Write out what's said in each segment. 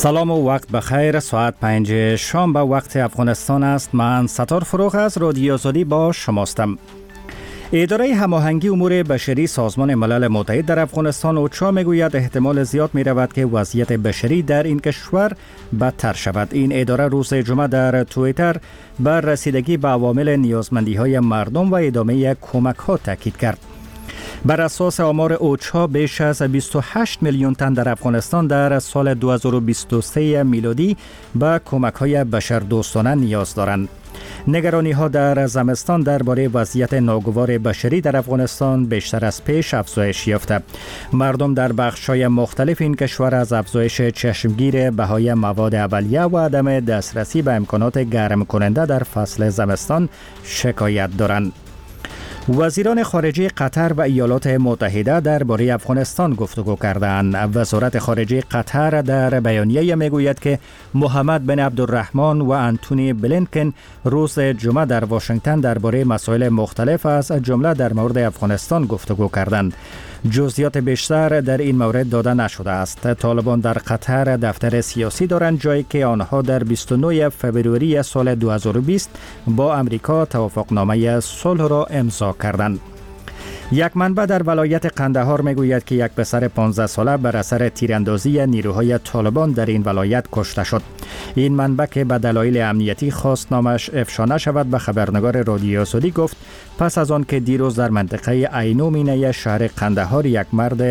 سلام و وقت بخیر. ساعت 5 شام به وقت افغانستان است. من ستار فروغ از رادیو آزادی با شماستم. اداره هماهنگی امور بشری سازمان ملل متحد در افغانستان اوچا میگوید احتمال زیاد می رود که وضعیت بشری در این کشور بدتر شود. این اداره روز جمعه در توییتر بر رسیدگی به عوامل نیازمندی های مردم و ادامه کمک ها تاکید کرد. بر اساس آمار اوچا بیش از 28 میلیون تن در افغانستان در سال 2023 میلادی به کمک های بشردوستانه نیاز دارند. نگرانی ها در زمستان درباره وضعیت ناگوار بشری در افغانستان بیشتر از پیش افزایش یافته. مردم در بخش‌های مختلف این کشور از افزایش چشمگیر بهای مواد اولیه و عدم دسترسی به امکانات گرم کننده در فصل زمستان شکایت دارند. وزیران خارجه قطر و ایالات متحده درباره افغانستان گفتگو کردند. وزارت خارجه قطر در بیانیه میگوید که محمد بن عبدالرحمن و انتونی بلینکن روز جمعه در واشنگتن درباره مسائل مختلف از جمله در مورد افغانستان گفتگو کردند. جزئیات بیشتر در این مورد داده نشده است. طالبان در قطر دفتر سیاسی دارند، جایی که آنها در 29 فوریه سال 2020 با امریکا توافقنامه صلح را امضا کردند. یک منبع در ولایت قندهار میگوید که یک پسر 15 ساله بر اثر تیراندازی نیروهای طالبان در این ولایت کشته شد. این منبع که به دلایل امنیتی خواست نامش افشا نشود به خبرنگار رادیو آزادی گفت پس از آن که دیروز در منطقه عینومینه شهر قندهار یک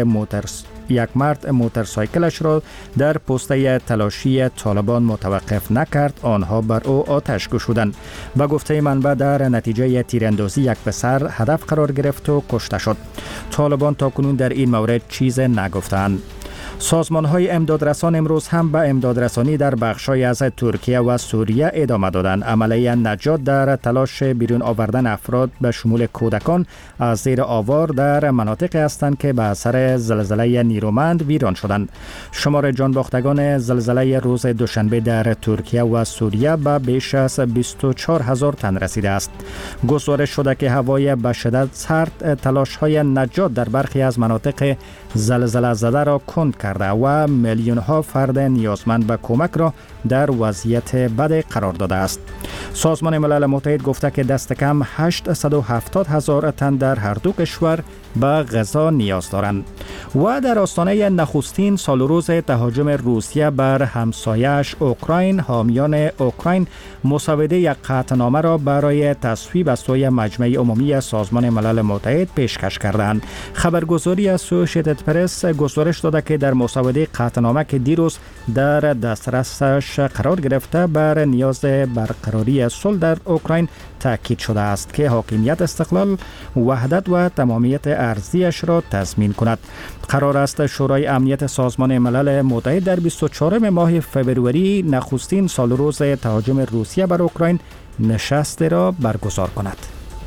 مرد موتورسایکلش را در پسته تلاشی طالبان متوقف نکرد، آنها بر او آتش گشودند. به گفته منبع در نتیجه تیراندازی یک پسر هدف قرار گرفت و کشته شد. طالبان تاکنون در این مورد چیز نگفتند. سازمان‌های امدادرسان امروز هم به امدادرسانی در بخش‌های از ترکیه و سوریه ادامه دادند. عملیه نجات در تلاش بیرون آوردن افراد به شمول کودکان از زیر آوار در مناطقی هستند که به اثر زلزله نیرومند ویران شدند. شمار جانباختگان زلزله روز دوشنبه در ترکیه و سوریه به بیش از 24,000 تن رسیده است. گزارش شده که هوای به شدت سرد تلاش‌های نجات در برخی از مناطق زلزله زده را کند کرده و میلیون ها فرد نیازمند به کمک را در وضعیت بد قرار داده است. سازمان ملل متحد گفته که دست کم 870,000 تن در هر دو کشور به غذا نیاز دارند. و در آستانه نخستین سال روز تهاجم روسیه بر همسایه‌اش اوکراین، حامیان اوکراین مسوده یک قطعنامه را برای تصویب از سوی مجمع عمومی سازمان ملل متحد پیشکش کردند. خبرگزاری اسوسییتد پرس گزارش داده که در مسوده قطعنامه که دیروز در دسترسش قرار گرفته بر نیاز برقراری صلح در اوکراین تاکید شده است که حاکمیت، استقلال، وحدت و تمامیت ارضیش را تضمین کند. قرار است شورای امنیت سازمان ملل متحد در 24 ماه فوریه نخستین سال روز تهاجم روسیه بر اوکراین نشست را برگزار کند.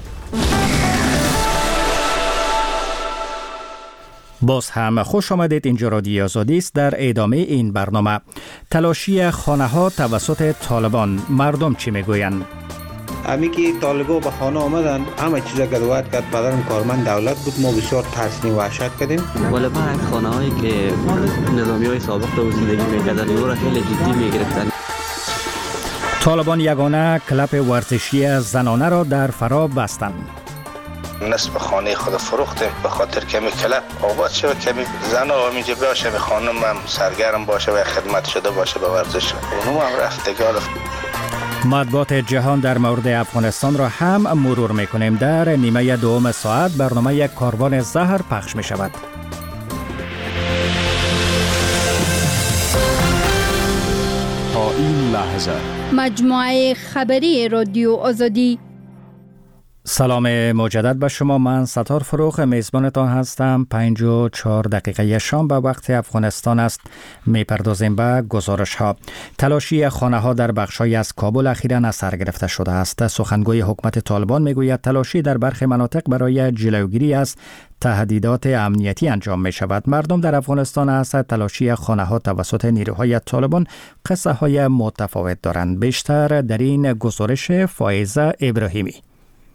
باز هم خوش آمدید. اینجا رادیو آزادی است. در ادامه این برنامه تلاشی خانه ها توسط طالبان، مردم چی میگویند؟ امی که طالبا به خانه آمدن همه چیزا گدوایت کرد. پدرم کارمند دولت بود، ما بسیار ترسیم و وحشت کردیم. ولی بعد خانه هایی که نظامی های سابق رو زندگی میکردن او را خیلی جدی میگرفتن. طالبان یگانه کلب ورزشی زنانه را در فرا بستند. نصف خانه خود فروختیم به خاطر کمی کلب آباد شد، کمی زن و اینجا باشه، به خانم هم سرگرم باشه و خدمت شده باشه به ورزش. اونم هم رفت دیگه. مطبوعات جهان در مورد افغانستان را هم مرور میکنیم. در نیمه دوم ساعت برنامه کاروان زهر پخش می شود. تا این لحظه مجموعه خبری رادیو آزادی. سلام مجدد به شما. من ستار فروغ میزبانتان هستم. 5:04 شام به وقت افغانستان است. میپردازیم به گزارش ها. تلاشی خانه ها در بخش‌های از کابل اخیراً از سر گرفته شده است. سخنگوی حکومت طالبان میگوید تلاشی در برخی مناطق برای جلوگیری از تهدیدات امنیتی انجام می شود. مردم در افغانستان از تلاشی خانه ها توسط نیروهای طالبان قصه های متفاوت دارند. بیشتر در این گزارش فائزه ابراهیمی.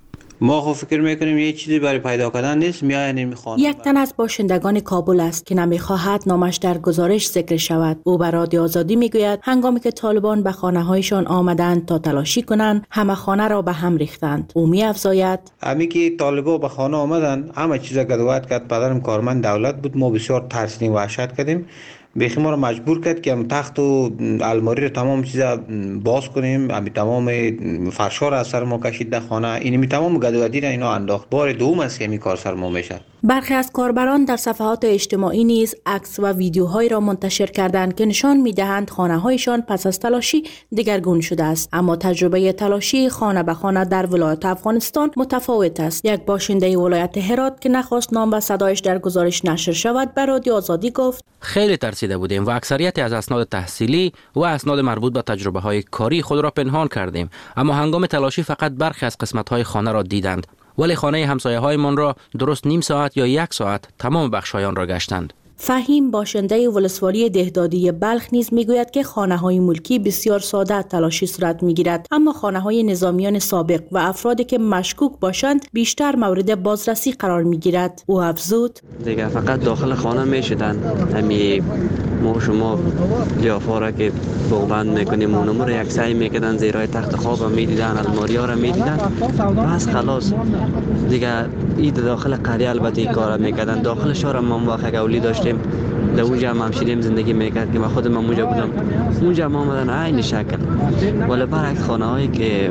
ما خب فکر میکنیم یه چیزی برای پیدا کردن نیست، میاین این خانه. یک تن از باشندگان کابل است که نمیخواهد نامش در گزارش ذکر شود. او به رادیو آزادی میگوید هنگامی که طالبان به خانه‌هایشان آمدند تا تلاشی کنند، همه خانه را به هم ریختند. او می‌افزاید: امی که طالبان به خانه آمدن، همه چیز گدوایت کرد. پدرم کارمند دولت بود، ما بسیار ترسیدیم، وحشت کردیم. بیخی ما رو مجبور کرد که هم تخت و الماری رو تمام چیزا باز کنیم. امی تمام فرشا را از سر ما کشید در خانه. اینمی تمام گدوادی را اینا انداخت. بار دوم است که این کار سر ما میشه. برخی از کاربران در صفحات اجتماعی نیز عکس و ویدیوهایی را منتشر کردند که نشان می‌دهند خانه‌هایشان پس از تلاشی دگرگون شده است. اما تجربه تلاشی خانه به خانه در ولایت افغانستان متفاوت است. یک باشنده ولایت هرات که نخواست نام و صدایش در گزارش نشر شود، به رادیو آزادی گفت: خیلی ترسیده بودیم و اکثریت از اسناد تحصیلی و اسناد مربوط به تجربه‌های کاری خود را پنهان کردیم. اما هنگام تلاشی فقط برخی از قسمت‌های خانه را دیدند. ولی خانه همسایه‌هایمان را درست نیم ساعت یا یک ساعت تمام بخش‌های آن را گشتند. فهیم باشنده ولسوالی دهدادی بلخ نیز میگوید که خانه‌های ملکی بسیار ساده تلاشی صورت میگیرد، اما خانه‌های نظامیان سابق و افرادی که مشکوک باشند بیشتر مورد بازرسی قرار میگیرد. او افزود: دیگه فقط داخل خانه میشدن، همین ما شما لیافا را که بغبند میکنیم اونمو رو یک سعی میکردن زیرای تخت خواب میدیدن، الماری ها را میدیدن، بس خلاص دیگه اید داخل قریه البته این کار میکردن. داخل شهر ما وقت اولی داشتیم، در اونجا هم همشیریم زندگی میکرد که من خودم اونجا بودم. اونجا هم آمدن عین شکل، ولی برعکس خانه هایی که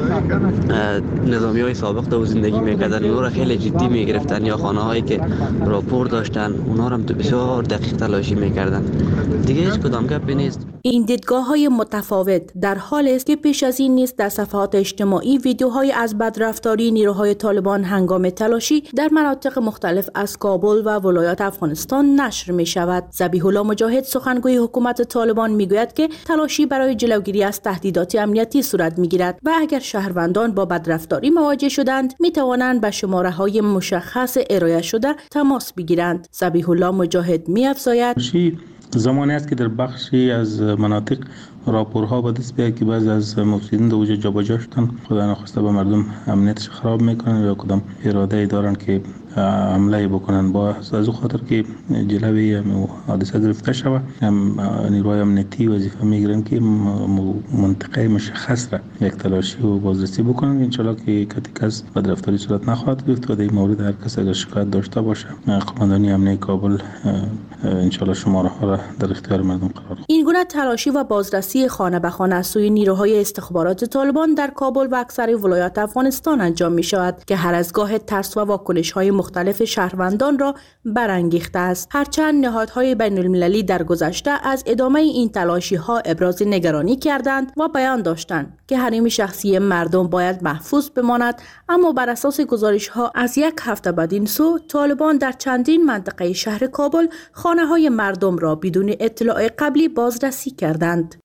نظامی های سابق در زندگی میکردن اونا را خیلی جدی میگرفتن، یا خانه هایی که راپور داشتن اونا را بسیار دقیق تلاشی میکردن. دیگه هیچ کدام گپی نیست. این دیدگاه‌های متفاوت در حال است که پیش از این نیز در صفحات اجتماعی ویدیوهای از بدرفتاری نیروهای طالبان هنگام تلاشی در مناطق مختلف از کابل و ولایات افغانستان نشر می شود. ذبیح الله مجاهد سخنگوی حکومت طالبان می گوید که تلاشی برای جلوگیری از تهدیدات امنیتی صورت می گیرد و اگر شهروندان با بدرفتاری مواجه شدند می توانند به شماره‌های مشخص ارائه شده تماس بگیرند. ذبیح الله مجاهد می افزاید: زمانی است که در بخشی از مناطق راپورها به دست بیاید که بعضی از مفسدین در وجود جابجا شدن، خدا نخواسته به مردم امنیتش خراب میکنن یا کدام اراده دارن که حمله بکنن. با از خاطر که جلوی حادثه گرفته شود، نیروهای امنیتی وظیفه میگیرن که منطقه مشخص را یک تلاشی و بازرسی بکنن. ان شاءالله که کس بدرفتاری صورت نخواهد گرفت و در این مورد هر کس اگر شکایت داشته باشه، قماندانی امنیتی کابل ان شاءالله شماره ها را در اختیار مردم قرار دهد. این گونه تلاشی و بازرسی خانه به خانه از سوی نیروهای استخبارات طالبان در کابل و اکثر ولایات افغانستان انجام می شود که هر از گاه ترس و واکنش‌های مختلف شهروندان را برانگیخته است. هرچند نهادهای بین المللی در گذشته از ادامه این تلاشی‌ها ابراز نگرانی کردند و بیان داشتند که حریم شخصی مردم باید محفوظ بماند، اما بر اساس گزارش‌ها از یک هفته بدین سو طالبان در چندین منطقه شهر کابل خانه‌های مردم را بدون اطلاع قبلی بازرسی کردند.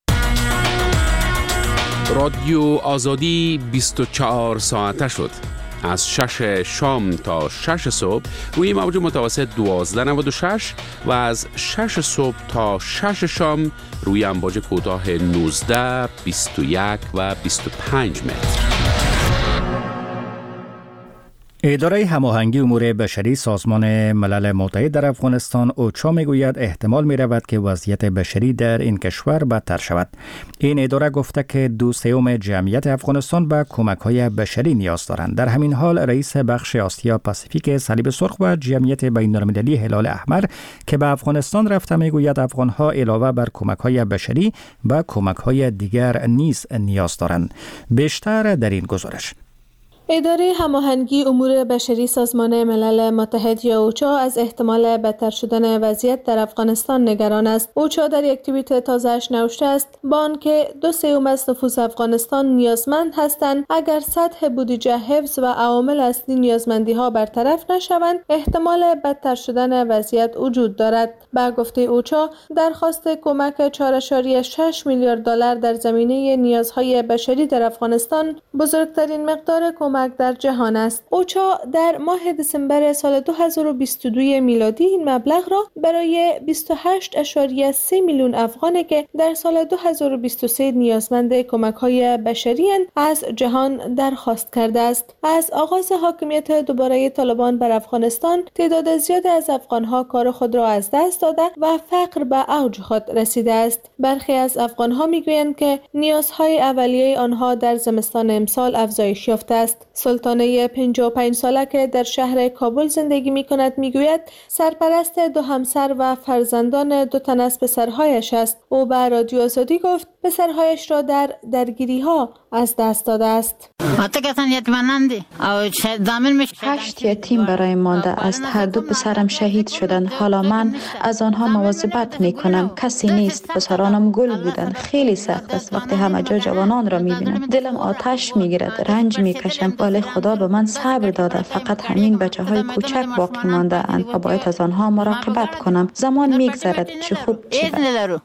رادیو آزادی 24 ساعته شد. از 6 شام تا 6 صبح روی موج متوسط 1296 و از 6 صبح تا 6 شام روی امواج کوتاه 19، 21 و 25 متر. اداره هماهنگی امور بشری سازمان ملل متحد در افغانستان اوچا میگوید احتمال می رود که وضعیت بشری در این کشور بدتر شود. این اداره گفته که 2/3 جمعیت افغانستان به کمک‌های بشری نیاز دارند. در همین حال رئیس بخش آسیا پاسیفیک صلیب سرخ و جمعیت بین‌المللی هلال احمر که به افغانستان رفته میگوید افغان‌ها علاوه بر کمک‌های بشری به کمک‌های دیگر نیز نیاز دارند. بیشتر در این گزارش. اداره هماهنگی امور بشری سازمان ملل متحد یا اوچا از احتمال بدتر شدن وضعیت در افغانستان نگران است. اوچا در یک توییت تازه‌اش نوشته است با آنکه 2/3 از نفوس افغانستان نیازمند هستند، اگر سطح بودجه حفظ و عوامل اصلی نیازمندی‌ها برطرف نشوند احتمال بدتر شدن وضعیت وجود دارد. به گفته اوچا درخواست کمک 4.6 میلیارد دلار در زمینه نیازهای بشری در افغانستان بزرگترین مقدار کمک کمک در جهان است. اوچا در ماه دسامبر سال 2022 میلادی این مبلغ را برای 28.3 میلیون افغانی که در سال 2023 نیازمند کمک‌های بشری از جهان درخواست کرده است. از آغاز حاکمیت دوباره طالبان بر افغانستان، تعداد زیادی از افغان‌ها کار خود را از دست داده و فقر به اوج خود رسیده است. برخی از افغان‌ها می‌گویند که نیازهای اولیه آنها در زمستان امسال افزایش یافته است. سلطانه 55 ساله که در شهر کابل زندگی می‌کند می‌گوید سرپرست 2 همسر و فرزندان 2 تن از پسرهایش است. او به رادیو آزادی گفت پسرهایش را در درگیری‌ها از دست داده است. 8 یتیم برای مانده است. هر 2 پسرم شهید شدند. حالا من از آنها مواظبت میکنم. کسی نیست. پسرانم گل بودند. خیلی سخت است وقتی همه جا جوانان را میبینم. دلم آتش میگیرد. رنج میکشم. ولی خدا به من صبر داده. فقط همین بچه‌های کوچک باقی مانده اند و باید از آنها مراقبت کنم. زمان میگذرد. چه خوب چه بد.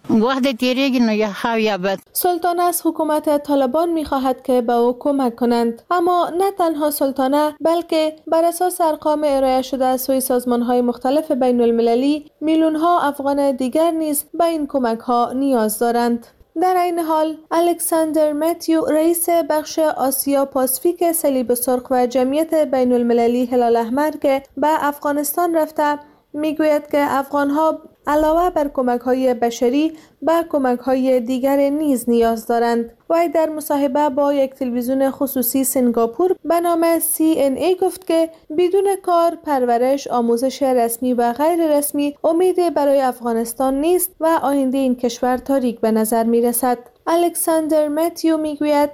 سلطان از حکومت طالبان میخواهد که به او کمک کنند، اما نه تنها سلطانه بلکه بر اساس ارقام ارائه شده از سوی سازمان‌های مختلف بین المللی میلیون‌ها افغان دیگر نیز به این کمک‌ها نیاز دارند. در این حال الکساندر متیو رئیس بخش آسیا پاسیفیک صلیب سرخ و جمعیت بین المللی هلال احمر که به افغانستان رفته میگوید که افغان‌ها علاوه بر کمک‌های بشری به کمک‌های دیگر نیز نیاز دارند. وی در مصاحبه با یک تلویزیون خصوصی سنگاپور به نام CNA گفت که بدون کار، پرورش، آموزش رسمی و غیر رسمی امیدی برای افغانستان نیست و آینده این کشور تاریک به نظر می‌رسد. الکساندر متیو میگوید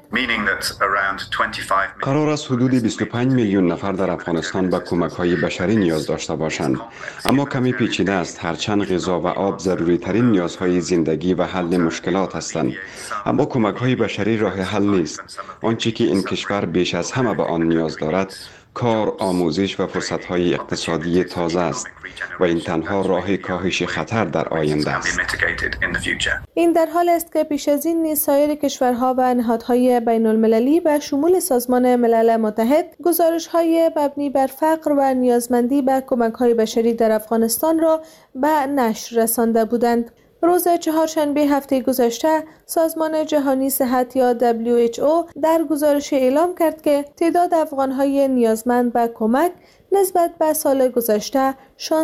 قرار است حدود 25 میلیون نفر در افغانستان به کمک‌های بشری نیاز داشته باشند، اما کمی پیچیده است. هرچند غذا و آب ضروری ترین نیازهای زندگی و حل مشکلات هستند، اما کمک‌های بشری راه حل نیست. آنچه که این کشور بیش از همه به آن نیاز دارد کار، آموزش و فرصت‌های اقتصادی تازه است و این تنها راه کاهش خطر در آینده است. این در حال است که پیش از این نیز سایر کشورها و نهادهای بین المللی به شمول سازمان ملل متحد گزارش‌های مبنی بر فقر و نیازمندی به کمک‌های بشری در افغانستان را به نشر رسانده بودند. روز چهارشنبه هفته گذشته سازمان جهانی صحت یا WHO در گزارش اعلام کرد که تعداد افغان‌های نیازمند به کمک نسبت به سال گذشته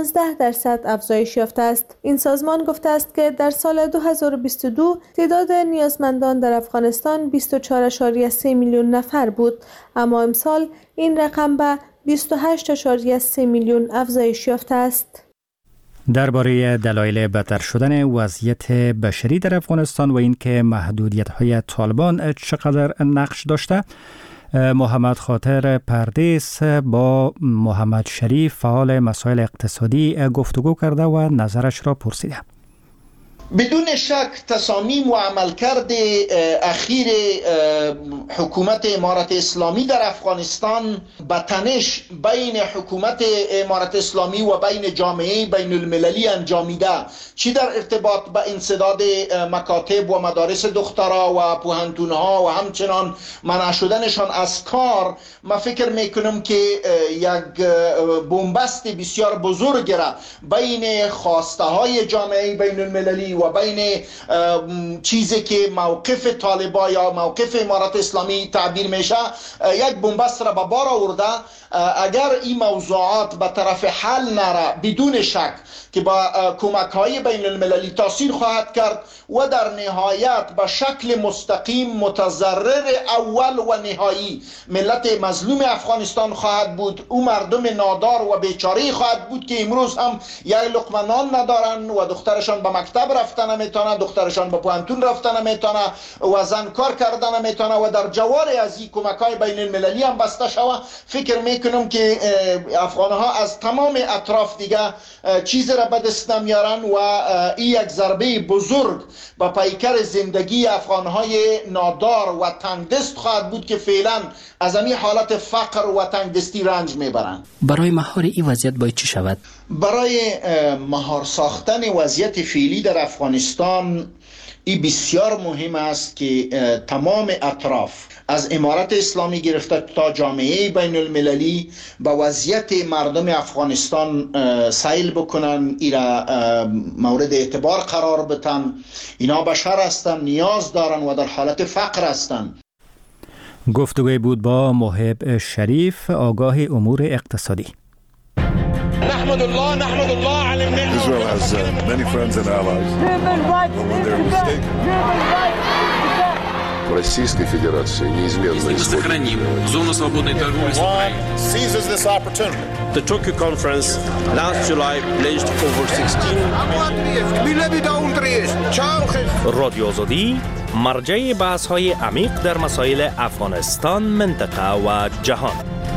16% افزایش یافته است. این سازمان گفته است که در سال 2022 تعداد نیازمندان در افغانستان 24.3 میلیون نفر بود، اما امسال این رقم به 28.3 میلیون افزایش یافته است. درباره دلایل بدتر شدن وضعیت بشری در افغانستان و اینکه محدودیت‌های طالبان چقدر نقش داشته، محمد خاطر پردیس با محمد شریف فعال مسائل اقتصادی گفتگو کرده و نظرش را پرسیده. بدون شک تصامیم و عملکرد اخیر حکومت امارت اسلامی در افغانستان به تنش بین حکومت امارت اسلامی و بین جامعه بین المللی انجامیده، چی در ارتباط به انسداد مکاتب و مدارس دخترا و پوهنتونها و همچنان منع شدنشان از کار، من فکر میکنم که یک بنبست بسیار بزرگ را بین خواسته های جامعه بین المللی و بین چیزی که موقف طالبان یا موقف امارت اسلامی تعبیر میشه، یک بنبست را به بار آورده. اگر این موضوعات به طرف حل نره، بدون شک که با کمک های بین المللی تاثیر خواهد کرد و در نهایت به شکل مستقیم متضرر اول و نهایی ملت مظلوم افغانستان خواهد بود. او مردم نادار و بیچاره خواهد بود که امروز هم یک لقمه نان ندارن و دخترشان به مکتب رفتن نمیتونه، دخترشان به پوهنتون رفتن نمیتونه و زن کار کردن نمیتونه و در جوار از این کمک های بین المللی هم بسته شوه. فکر میکنم که افغانها از تمام اطراف دیگه چیز را به دست نمیارن و این یک ضربه بزرگ به پیکر زندگی افغانهای نادار و تنگدست خواهد بود که فعلا از این حالت فقر و تنگدستی رنج میبرن. برای مهار این وضعیت باید چی شود؟ برای مهار ساختن وضعیت فعلی در افغانستان این بسیار مهم است که تمام اطراف از امارت اسلامی گرفته تا جامعه بین المللی با وضعیت مردم افغانستان سیل بکنن، ایرا مورد اعتبار قرار بتن. اینا بشر هستن، نیاز دارن و در حالت فقر هستن. گفتگوی بود با محب شریف، آگاه امور اقتصادی. نحمد الله على النعمة. Israel has many friends and allies. When they're mistaken. Российской Федерации неизменно сохраним зону свободной торговли с Украиной. Seizes this opportunity. The Tokyo conference last July pledged over 16. رادیو آزادی مرجع بحث‌های عمیق در مسائل افغانستان، منطقه و جهان.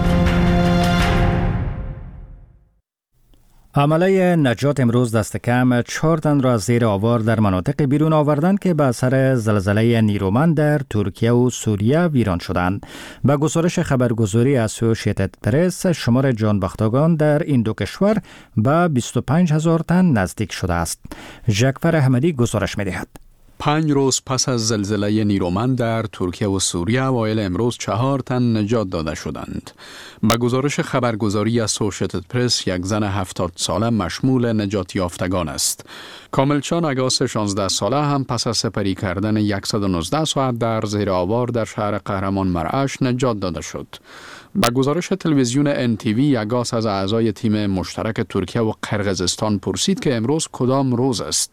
عمله نجات امروز دست کم 4 تن را از زیر آوار در مناطق بیرون آوردند که به اثر زلزله نیرومند در ترکیه و سوریه ویران شدند. به گزارش خبرگزاری اسوسییتد پرس، شمار جانباختگان در این دو کشور به 25,000 تن نزدیک شده است. جعفر احمدی گزارش می‌دهد. 5 روز پس از زلزله نیرومند در ترکیه و سوریه، اوایل امروز 4 تن نجات داده شدند. به گزارش خبرگزاری اسوسییتد پرس، یک زن 70 ساله مشمول نجات یافتگان است. کاملچان اگاس 16 ساله هم پس از سپری کردن 119 ساعت در زیر آوار در شهر قهرمان مرعش نجات داده شد. به گزارش تلویزیون NTV، اگاس از اعضای تیم مشترک ترکیه و قرقیزستان پرسید که امروز کدام روز است.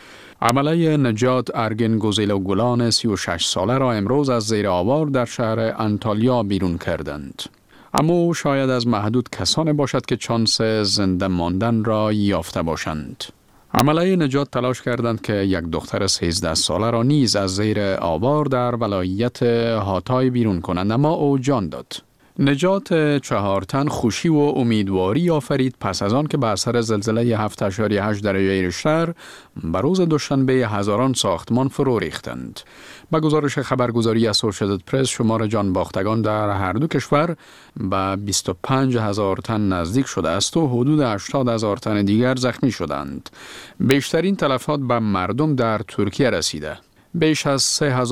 عمله نجات ارگن گوزیلوگولان 36 ساله را امروز از زیر آوار در شهر انتالیا بیرون کردند. اما شاید از محدود کسانی باشد که چانس زنده ماندن را یافته باشند. عمله نجات تلاش کردند که یک دختر 13 ساله را نیز از زیر آوار در ولایت هاتای بیرون کنند، اما او جان داد. نجات 4 تن خوشی و امیدواری آفرید پس از آن که به اثر زلزله 7.8 درجه ریشتر به روز دوشنبه هزاران ساختمان فرو ریختند. به گزارش خبرگزاری اسوسییتد پرس، شمار جانباختگان در هر دو کشور به 25,000 تن نزدیک شده است و حدود 80,000 تن دیگر زخمی شدند. بیشترین تلفات به مردم در ترکیه رسیده. بیش از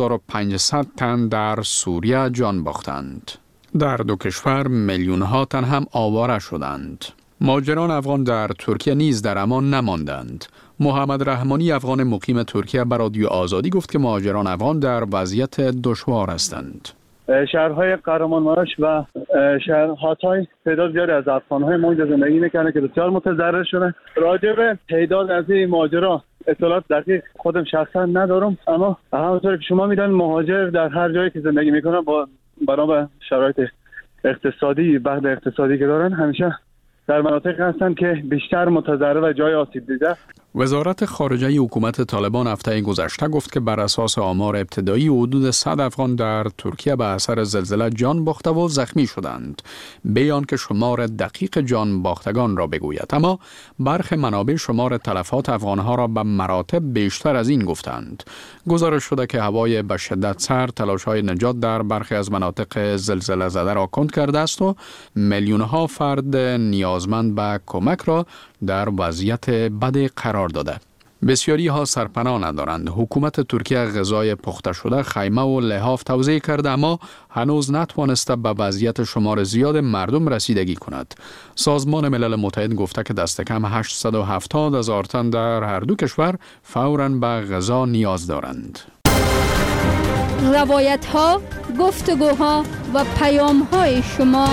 3,500 تن در سوریه جان باختند. در دو کشور میلیون ها تن هم آواره شدند. مهاجران افغان در ترکیه نیز در امان نماندند. محمد رحمانی، افغان مقیم ترکیه، به رادیو آزادی گفت که مهاجران افغان در وضعیت دشوار هستند. شهرهای قهرمان مرعش و شهر هاتای تعداد زیادی از افغان‌های ما اینجا زندگی می‌کنند که بسیار متضرر شدند. راجع به تعداد از این مهاجران اطلاعات دقیق خودم شخصا ندارم، اما همونطور که شما می‌دانید مهاجر در هر جایی که زندگی می‌کنه با بنا شرایط اقتصادی، بعد اقتصادی که دارن، همیشه در مناطق هستند که بیشتر متضرر و جای آسیب دیده. وزارت خارجه حکومت طالبان هفته گذشته گفت که بر اساس آمار ابتدایی حدود 100 افغان در ترکیه به اثر زلزله جان باخته و زخمی شدند، به آنکه شمار دقیق جان باختگان را بگوید. اما برخی منابع شمار تلفات افغانها را به مراتب بیشتر از این گفتند. گزارش شده که هوای به شدت سرد تلاش‌های نجات در برخی از مناطق زلزله زده را کند کرده است و میلیون‌ها فرد نیازمند به کمک را در وضعیت بد قرار داده. بسیاری ها سرپناه ندارند. حکومت ترکیه غذای پخته شده، خیمه و لحاف توزیع کرده، اما هنوز نتوانسته به وضعیت شمار زیاد مردم رسیدگی کند. سازمان ملل متحد گفته که دست کم 870,000 تن در هر دو کشور فوراً به غذا نیاز دارند. روایت ها، گفتگوها و پیام های شما.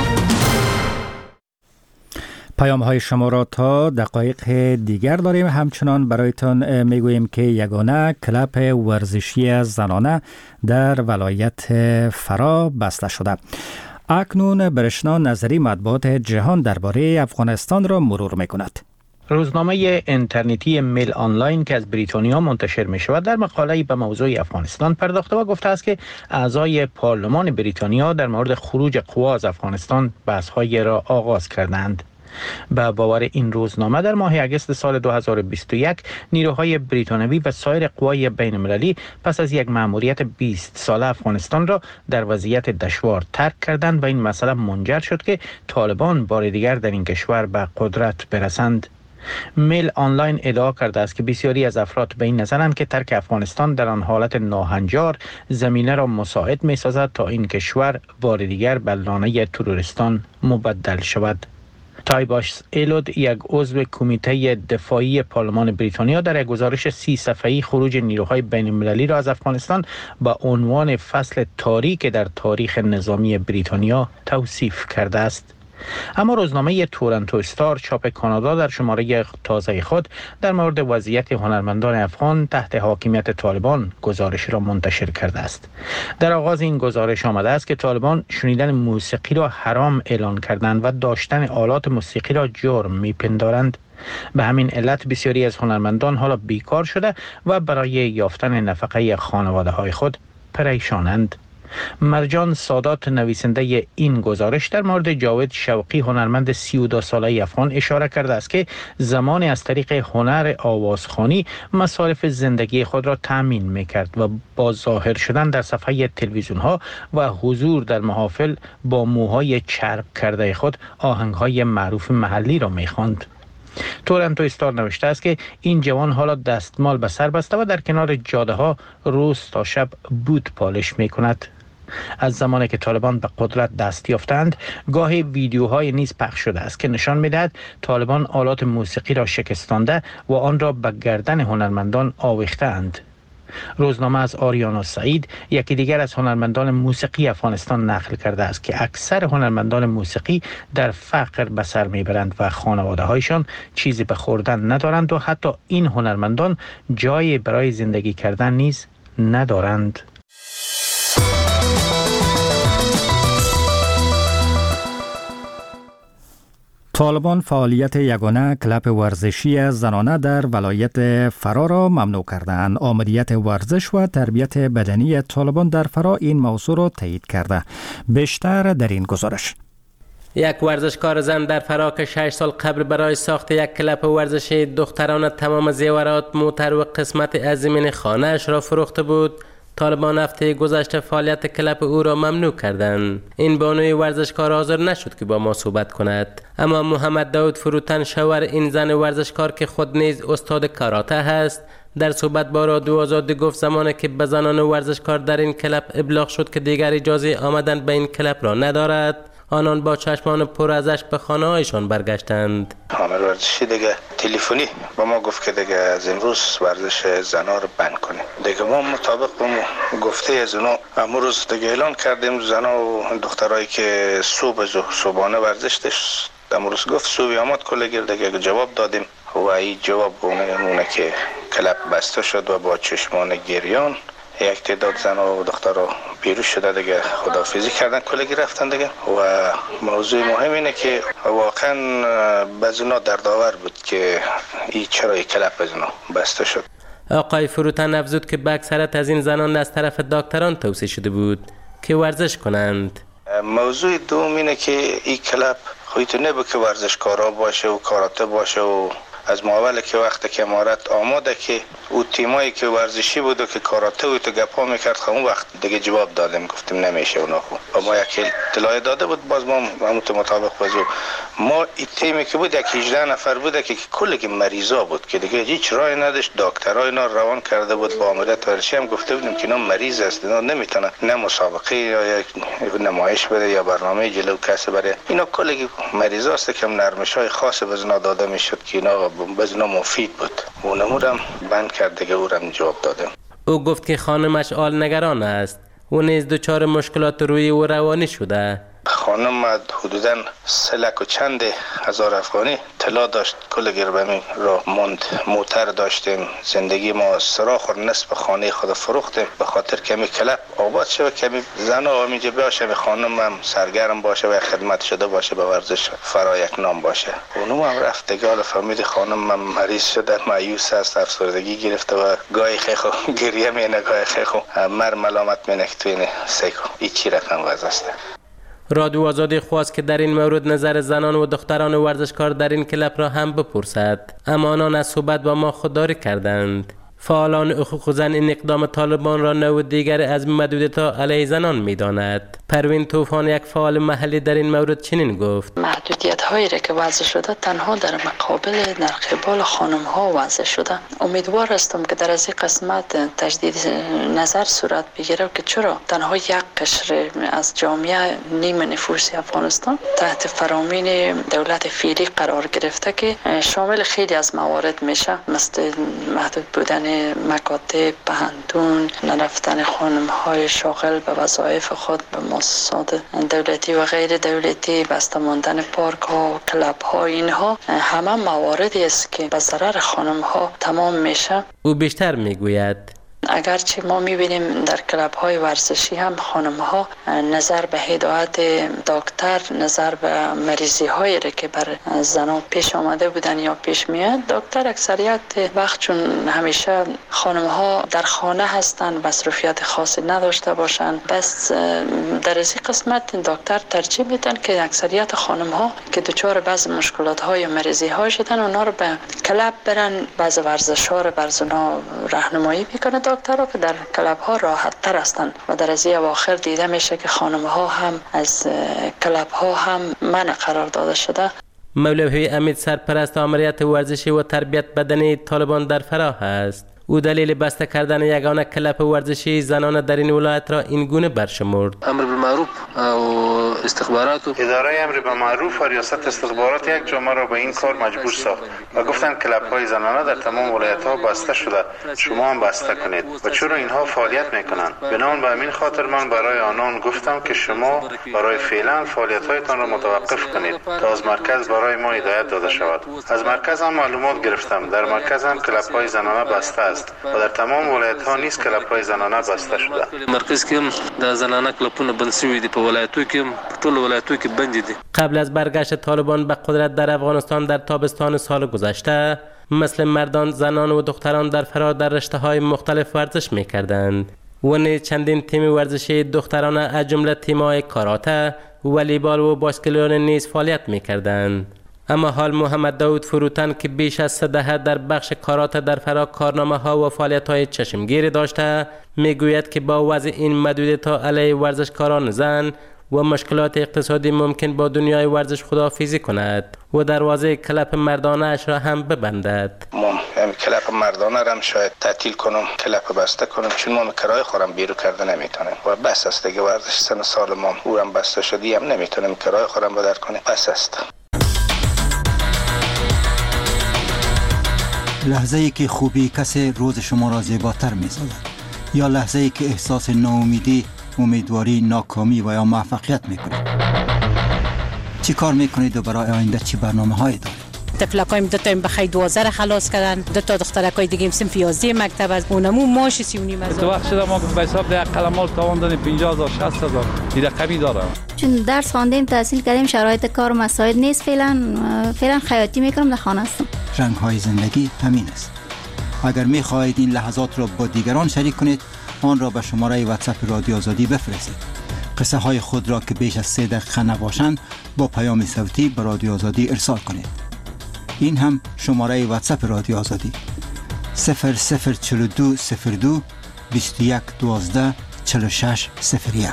پیام های شما را تا دقایق دیگر داریم. همچنان برایتان میگوییم که یگانه کلب ورزشی زنانه در ولایت فرا بسته شده. اکنون برشنا نظری مطبوعات جهان درباره افغانستان را مرور میکند. روزنامه اینترنتی میل آنلاین که از بریتانیا منتشر می شود در مقاله‌ای به موضوع افغانستان پرداخته و گفته است که اعضای پارلمان بریتانیا در مورد خروج قوا از افغانستان بحث‌های را آغاز کردند. به باور این روزنامه در ماه اگست سال 2021 نیروهای بریتانیایی و سایر قوای بین المللی پس از یک مأموریت 20 ساله افغانستان را در وضعیت دشوار ترک کردند و این مسئله منجر شد که طالبان بار دیگر در این کشور به قدرت برسند. میل آنلاین ادعا کرده است که بسیاری از افراد به این نظرند که ترک افغانستان در آن حالت ناهنجار زمینه را مساعد می سازد تا این کشور بار دیگر به لانه تروریستان مبدل شود. تایباش ایلود، یک عضو کمیته دفاعی پارلمان بریتانیا، در یک گزارش 30 صفحه‌ای خروج نیروهای بین‌المللی را از افغانستان با عنوان فصل تاریک در تاریخ نظامی بریتانیا توصیف کرده است. اما روزنامه تورنتو استار چاپ کانادا در شماره تازه خود در مورد وضعیت هنرمندان افغان تحت حاکمیت طالبان گزارش را منتشر کرده است. در آغاز این گزارش آمده است که طالبان شنیدن موسیقی را حرام اعلان کردند و داشتن آلات موسیقی را جرم می‌پندارند. به همین علت بسیاری از هنرمندان حالا بیکار شده و برای یافتن نفقه خانواده‌های خود پریشانند. مرجان سادات، نویسنده این گزارش، در مورد جاوید شوقی، هنرمند 32 ساله افغان، اشاره کرده است که زمانی از طریق هنر آوازخوانی مصارف زندگی خود را تأمین می‌کرد و با ظاهر شدن در صفحه تلویزیون‌ها و حضور در محافل با موهای چرب کرده خود آهنگ‌های معروف محلی را می‌خواند. تورنتو استار نوشته است که این جوان حالا دستمال به سر بسته و در کنار جاده ها روز تا شب بود پالش می کند. از زمانی که طالبان به قدرت دست یافتند گاهی ویدیوهای نیز پخش شده است که نشان می‌دهد طالبان آلات موسیقی را شکستانده و آن را به گردن هنرمندان آویخته‌اند. روزنامه از آریانا سعید، یکی دیگر از هنرمندان موسیقی افغانستان، نقل کرده است که اکثر هنرمندان موسیقی در فقر به سر میبرند و خانواده‌هایشان چیزی به خوردن ندارند و حتی این هنرمندان جایی برای زندگی کردن نیز ندارند. طالبان فعالیت یگانه کلب ورزشی زنانه در ولایت فرا را ممنوع کردند. آمدیت ورزش و تربیت بدنی طالبان در فرا این موضوع را تایید کرده. بیشتر در این گزارش. یک ورزشکار زن در فرا که 6 سال قبل برای ساخت یک کلب ورزشی دختران تمام زیورات، موتر و قسمت از زمین خانه‌اش را فروخته بود، طالبان هفته گذشته فعالیت کلب او را ممنوع کردند. این بانوی ورزشکار حاضر نشد که با ما صحبت کند، اما محمد داود فروتن، شوهر این زن ورزشکار که خود نیز استاد کاراته است، در صحبت با رادیو آزادی گفت زمانی که به زنان ورزشکار در این کلب ابلاغ شد که دیگر اجازه آمدن به این کلب را ندارد، آنان با چشمان پر ازش به خانه هایشان برگشتند. حامل ورزشی دیگه تلفنی با ما گفت که دیگه از امروز ورزش زنا رو بند کنیم. دیگه ما مطابق با گفته از اونا امروز دیگه اعلان کردیم زنا و دخترایی که صبحانه ورزش داشت امروز گفت صبحی آمد کلگیر دیگه جواب دادیم و این جواب اونه که کلب بسته شد و با چشمان گریان یک تعداد زن و دختر رو بیرون شده دیگه خداحافظی کردن، کلگی رفتن دیگه. و موضوع مهم اینه که واقعا بزنا دردآور بود که این چرا کلب بزنا بسته شد. آقای فروتن افزود که به اکثریت از این زنان از طرف دکتران توصیه شده بود که ورزش کنند. موضوع دوم اینه که این کلب خودت نبود که ورزشکارا باشه و کاراته باشه و از اول که وقتی که امارت آماده که او تیمایی که ورزشی بود و که کاراته و تو گپا میکرد اون وقت دیگه جواب دادیم، گفتیم نمیشه اونا خوب و ما یک اطلاع داده بود باز ما همون مطابق بازو ما این تیمی که بود یک 18 نفر بود که کلی که مریضا بود که دیگه هیچ راهی نداشت، دکترها اینا روان کرده بود با امارت ورزشی هم گفته بودیم که اینا مریض است، اینا نمیتونه نه مسابقه یا یک نمایش بده یا برنامه جلو کسی بره، اینا کلی مریضا است که نرمش‌های خاص بزنا داده میشد که اینا بزنا مفید بود. اونمورم بند کرد دیگه اورم جواب دادم. او گفت که خانمش آل نگران است، او نیز دچار مشکلات روحی و روانی شده. خانم حدوداً 3 لک و چند هزار افغانی طلا داشت، کل گربمی را ماند، موتر داشتیم، زندگی ما سراخ و نصف خانه خود فروختیم به خاطر کمی کلب آباد شه، کمی زن و اینجا باشه، خانم هم سرگرم باشه و خدمت شده باشه به ورزش فرا یک نام باشه. اونم هم رفت دیگه، حالا فهمید خانم هم مریض شده، مایوس است، افسردگی گرفته و گاهی خیخو گریه مینه، گاهی خیخو مر ملامت مینه که توی سیکو این چی رقم وضع است. رادیو آزادی خواست که در این مورد نظر زنان و دختران ورزشکار در این کلب را هم بپرسد، اما آنان از صحبت با ما خودداری کردند. فعالان حقوق زن این اقدام طالبان را نوع دیگر از محدودیت‌ها علیه زنان می‌داند. پروین طوفان یک فعال محلی در این مورد چنین گفت: محدودیت‌هایی را که وضع شده تنها در مقابل در قبال خانم‌ها وضع شده. امیدوار هستم که در از این قسمت تجدید نظر صورت بگیره که چرا تنها یک قشر از جامعه نیم نفوس افغانستان تحت فرامین دولت فعلی قرار گرفته که شامل خیلی از موارد میشه، مثل محدود بودن مکاتب، پهندون، نرفتن خانم‌های شاغل به وظایف خود به مؤسسات دولتی و غیر دولتی، بسته ماندن پارک‌ها، کلب‌ها، اینها همه مواردی است که به ضرر خانم‌ها تمام میشه. او بیشتر میگوید: اگرچه ما میبینیم در کلب‌های ورزشی هم خانم‌ها نظر به هدایت دکتر، نظر به مریضی‌هایی را که بر زنان پیش آمده بودن یا پیش میاد، دکتر اکثریت وقت چون همیشه خانم‌ها در خانه هستند، مصروفیت خاصی نداشته باشند، بس در این قسمت دکتر ترجیح میدن که اکثریت خانم‌ها که دچار بعض مشکلات‌های مریضی‌های شدن اونا رو به کلب برن، بعض ورزش‌ها رو بر زنا راهنمایی میکنه دکترها که در کلب ها راحت تر هستند و در از اواخر دیده میشه که خانم ها هم از کلب ها هم منع قرار داده شده. مولوی امید سرپرست آمریت ورزشی و تربیت بدنی طالبان در فراه است. او دلیل بسته کردن یگانه کلب ورزشی زنان در این ولایت را این گونه برشمرد: امر بالمعروف و استخبارات اداره امر بالمعروف و ریاست استخبارات یک جامعه را به این کار مجبور ساخت و گفتند کلب‌های زنانه در تمام ولایت‌ها بسته شده، شما هم بسته کنید. و چرا اینها فعالیت میکنند؟ بنابراین به همین خاطر من برای آنان گفتم که شما برای فعلا فعالیت‌هایتان را متوقف کنید تا از مرکز برای ما هدایت داده شود. از مرکز هم معلومات گرفتم، در مرکز هم کلب‌های زنانه بسته است و در تمام ولایت‌ها نیز کلب‌های زنانه بسته شده. مرکز کې د زنانه کلبونه بند شوي دي، په ولایتو کې ټول ولایتو کې بند دي. قبل از برگشت طالبان به قدرت در افغانستان در تابستان سال گذشته، مثل مردان، زنان و دختران در فرار در رشته‌های مختلف ورزش می‌کردند و نیز چندین تیم ورزشی دختران از جمله تیم‌های کاراته، والیبال و باسکتبال نیز فعالیت می‌کردند. اما حال محمد داود فروتن که بیش از 3 دهه در بخش کاراته در فرا کارنامه‌ها و فعالیت‌های چشمگیری داشته، میگوید که با وضع این محدودیت‌ها علیه ورزشکاران زن و مشکلات اقتصادی ممکن با دنیای ورزش خداحافظی کند و دروازه کلب مردانه اش را هم ببندد. ما کلب مردانه را هم شاید تعطیل کنم، کلب بسته کنم، چون ما کرایه خورم بیرو کرده نمیتونم و بس است دیگه. ورزش سن سال ما او هم بسته شدی هم نمیتونم کرایه خورم بدر کنم، بس است. لحظه ای که خوبی کسی روز شما را زیباتر می سازد، یا لحظه ای که احساس ناامیدی، امیدواری، ناکامی و یا موفقیت می کنید. چی کار می کنید و برای آینده چی برنامه هایی دارید؟ طفلکایم 2 تا بخای 12 خلاص کردن، 2 تا دخترکای دیگه صنف 11 مکتب از اونمو ماش 39 هزار. تو وقت شده ما به حساب ده قلمال تاوان دادیم 50000 60000 این رقمی داره. چون درس خواندیم، تحصیل کردیم، شرایط کار مساعد نیست، فعلا خیاطی میکنم، در خانه هستم. رنگ های زندگی همین است. اگر می خواهید این لحظات را با دیگران شریک کنید، آن را به شماره واتساپ رادیو آزادی بفرستید. قصه های خود را که بیش از 3 دقیقه نباشند با پیام صوتی به رادیو آزادی ارسال کنید. این هم شماره واتساپ رادیو آزادی 004202 21 12 46 01.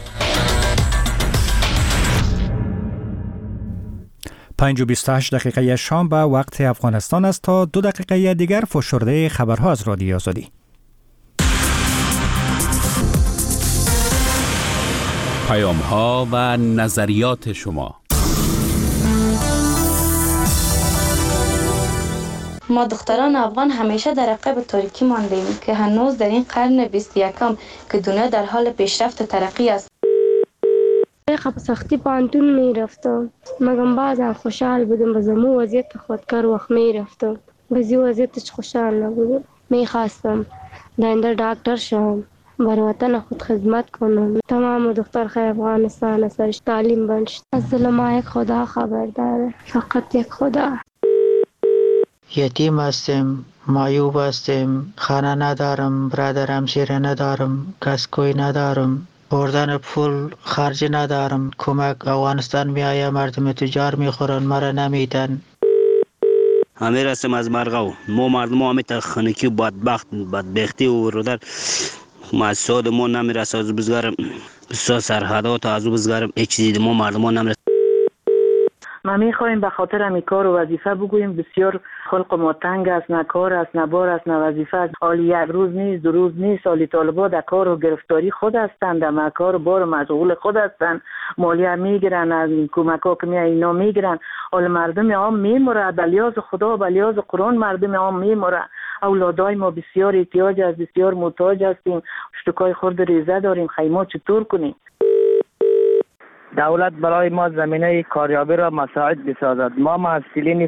5:28 دقیقه شام به وقت افغانستان است. تا 2 دقیقه دیگر فشرده خبرها از رادیو آزادی. پیام‌ها و نظریات شما. ما دختران افغان همیشه در عقب تاریکی ماندیم که هنوز در این قرن 21 که دنیا در حال پیشرفت و ترقی است. خب سختی پانتون می رفتم، مگم بعضا خوشحال بودم، بزمو وضعیت خودکار وقت می رفتم، بزی وضعیتش خوشحال نبودم. می خواستم داینده دکتر شم، بر وطن خود خدمت کنم. تمام دخترهای افغانستان سرش تعلیم بنشت. از دل ما یک خدا خبر داره، فقط یک خدا. یتیم هستم، معیوب هستم، خانه ندارم، برادر همسایه ندارم، کسکوی ندارم، بردن پول خرج ندارم. کمک افغانستان می آید، مردم تجار می خورن، مرا نمیدن. همه رسم از مرغو ما مردم همه تخنکی و بدبختی و رودر مسعود ما نمیرسه از بزرگم بسیار سرحدات از بزرگم هیچ چیزی ما مردم نمیرسه. ما میخوایم به خاطر همی کار و وظیفه بگوییم بسیار خلق ما تنگ است، نه کار است، نه بار است، نه وظیفه است. حالی یک روز نیست، 2 روز نیست، حالی طالبا در کار و گرفتاری خود هستند، در کار و بار مشغول خود هستند، مالیه میگیرن، از کمک ها که اینا میگیرن. حال مردم عام میموره، بلیاز خدا بلیاز قرآن مردم عام میموره. اولادای ما بسیار احتیاج است، بسیار محتاج هستیم، اشتکای خورد ریزه داریم، خیمه چطور کنیم؟ دولت برای ما زمینه کاریابی را مساعد بسازد. ما محصلین